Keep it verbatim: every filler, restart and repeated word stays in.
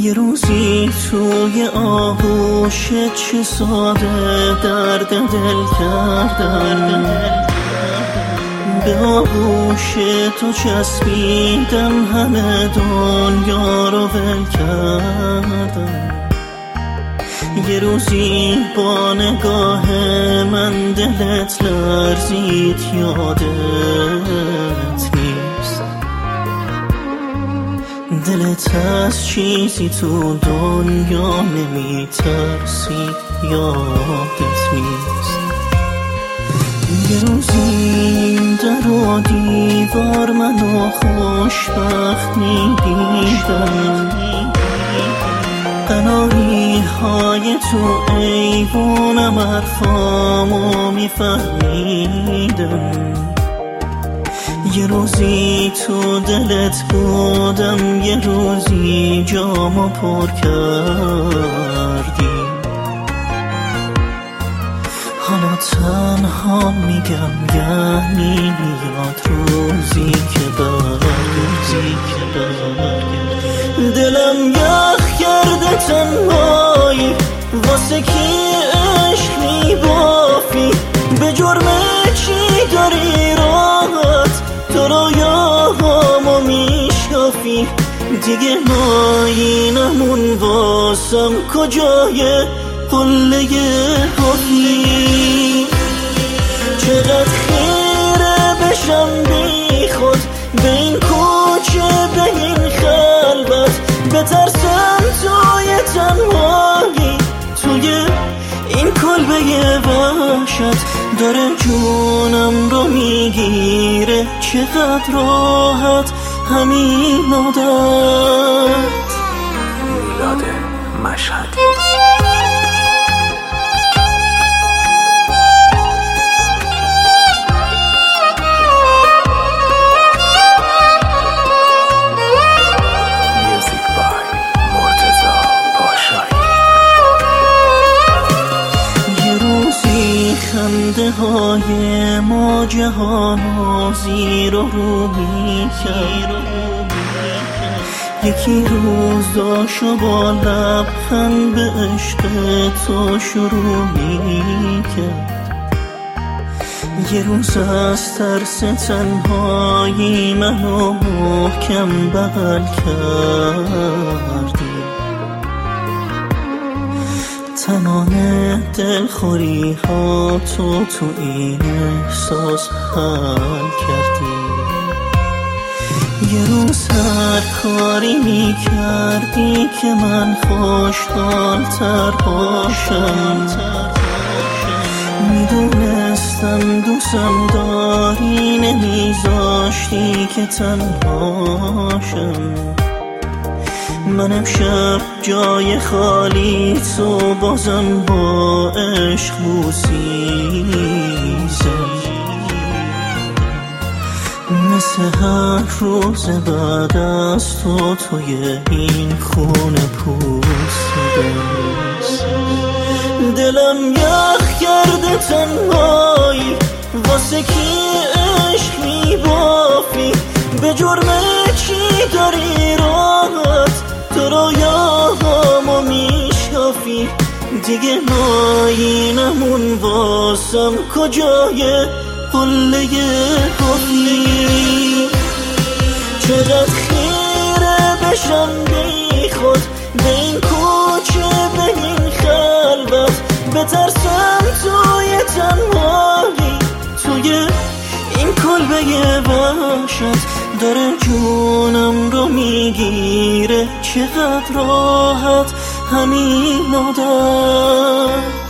یه روزی توی آغوش چه ساده درد دل کردم، به آغوش تو چسبیدم، همه دنیا رو ول کردم. یه روزی با نگاه من دلت لرزید، یادت نیست؟ دلت از چیزی تو دنیا نمیترسید، یادت نیست؟ یه روزی در و دیوار منو خوشبخت میدیدم، قناری های تو ایوونم حرفامو میفهمیدم. یه روزی تو دلت بودم، یه روزی جامو پر کردی. حالا تنها میگم یعنی میاد روزی که برگردی. دلم یخ کرده تنهایی، واسه کی عشق میبافی؟ به جرم چی داری راحت تو رویاهامو میشکافی؟ دیگه ناینمون واسم کجای قله حبی؟ چقدر خیره بشم بی خود به این کوچه، به این خلوت، بترسم توی تنهایی، توی این کلبه وحشت داره جونم رو میگیره. چقدر راحت همین عادت. میلاد مشهدی. خنده های ما جهانو زیر و رو میکرد، یکی روز داشو با لبخند به عشق تو شروع میکرد. یه روز از ترس تنهایی منو محکم بغل کردی، تمام دلخوری ها تو تو این احساس حل کردی. یه روز هر کاری می کردی که من خوشحال تر باشم، میدونستم دوستم داری، نمیذاشتی که تنهاشم. من امشب جای خالی تو بازم با عشق بوسیدم، مثل هر روز بعد از تو توی این خونه پوسیدم. دلم یخ کرده تنهایی، واسه کی عشق میبافی؟ به جرم چی داری راحت تو رویاهامو میشکافی؟ دیگه ناینمون واسم کجای قله حبی؟ چقدر خیره بشم بی خود به این کوچه، به این خلوت، بترسم توی تنهایی، توی این کلبه وحشت داره جونم رو میگیره. چقدر راحت همین عادت.